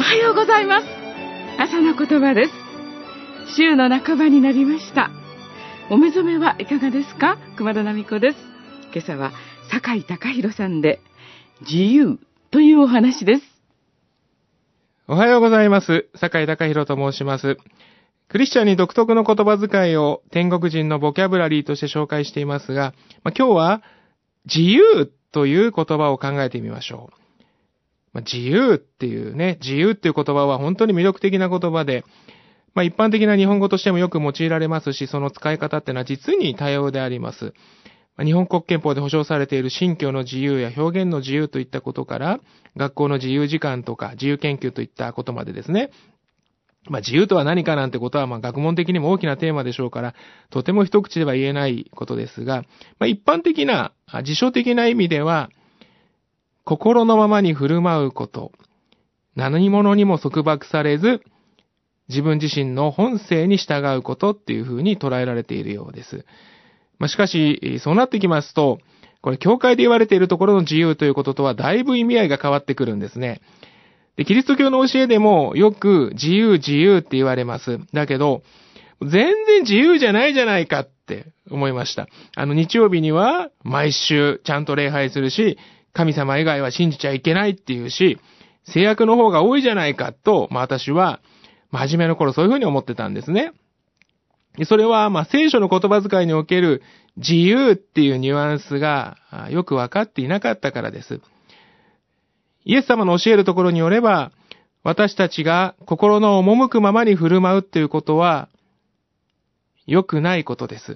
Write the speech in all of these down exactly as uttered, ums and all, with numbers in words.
はようございます。朝の言葉です。週の半ばになりました。お目覚めはいかがですか？熊田奈美子です。今朝は酒井貴弘さんで自由というお話です。 おはようございます。酒井貴弘と申します。クリスチャンに独特の言葉遣いを天国人のボキャブラリーとして紹介していますが、まあ、今日は自由という言葉を考えてみましょう。まあ、自由っていうね、自由っていう言葉は本当に魅力的な言葉で、まあ、一般的な日本語としてもよく用いられますし、その使い方ってのは実に多様であります。まあ、日本国憲法で保障されている信教の自由や表現の自由といったことから、学校の自由時間とか自由研究といったことまでですね。まあ、自由とは何かなんてことは、まあ、学問的にも大きなテーマでしょうから、とても一口では言えないことですが、まあ、一般的な、辞書的な意味では、心のままに振る舞うこと、何者にも束縛されず、自分自身の本性に従うことっていうふうに捉えられているようです。まあ、しかし、そうなってきますと、これ、教会で言われているところの自由ということとは、だいぶ意味合いが変わってくるんですね。で、キリスト教の教えでも、よく自由自由って言われます。だけど、全然自由じゃないじゃないかって思いました。あの、日曜日には、毎週ちゃんと礼拝するし、神様以外は信じちゃいけないっていうし、制約の方が多いじゃないかと、まあ私は、まあ初めの頃そういうふうに思ってたんですね。それは、まあ聖書の言葉遣いにおける自由っていうニュアンスがよくわかっていなかったからです。イエス様の教えるところによれば、私たちが心の赴くままに振る舞うっていうことは、良くないことです。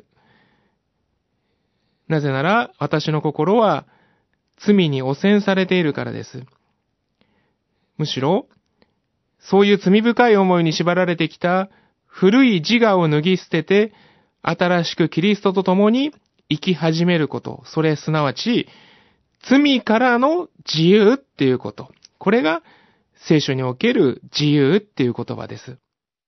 なぜなら、私の心は、罪に汚染されているからです。むしろ、そういう罪深い思いに縛られてきた古い自我を脱ぎ捨てて、新しくキリストと共に生き始めること。それすなわち、罪からの自由っていうこと。これが聖書における自由っていう言葉です。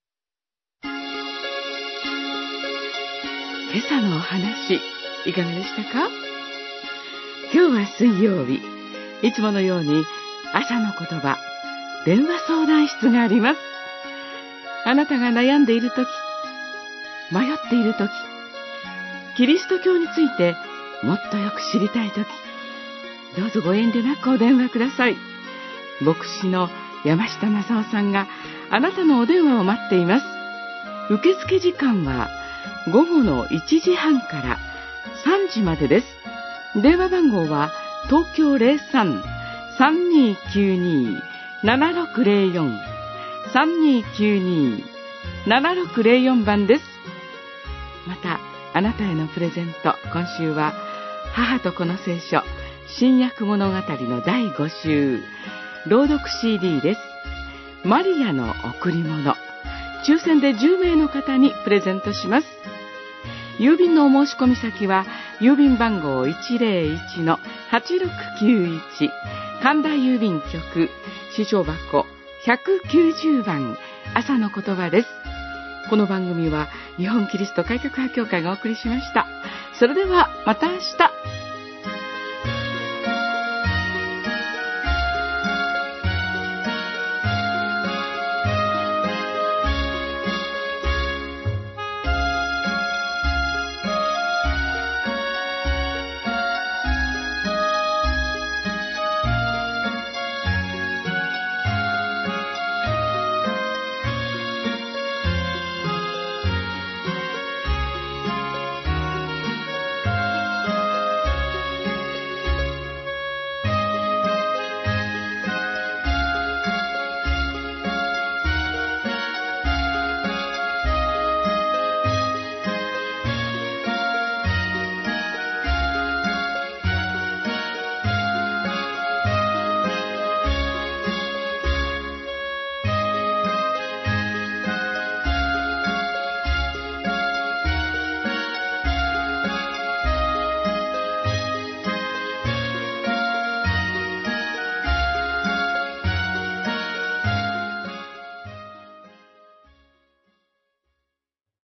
今朝のお話、いかがでしたか？今日は水曜日。いつものように朝の言葉、電話相談室があります。あなたが悩んでいるとき、迷っているとき、キリスト教についてもっとよく知りたいとき、どうぞご遠慮なくお電話ください。牧師の山下正夫さんがあなたのお電話を待っています。受付時間は午後のいちじはんからさんじまでです。電話番号は東京 ゼロさん さんにーきゅうにー ななろくゼロよん さんにーきゅうにー ななろくゼロよん 番です。また、あなたへのプレゼント、今週は母と子の聖書新約物語のだいご週朗読 シーディー です。マリアの贈り物、抽選でじゅうめいの方にプレゼントします。郵便のお申し込み先は郵便番号 いちゼロいち のはちろくきゅういち 神田郵便局支所箱ひゃくきゅうじゅうばん、朝の言葉です。この番組は日本キリスト改革派協会がお送りしました。それではまた明日。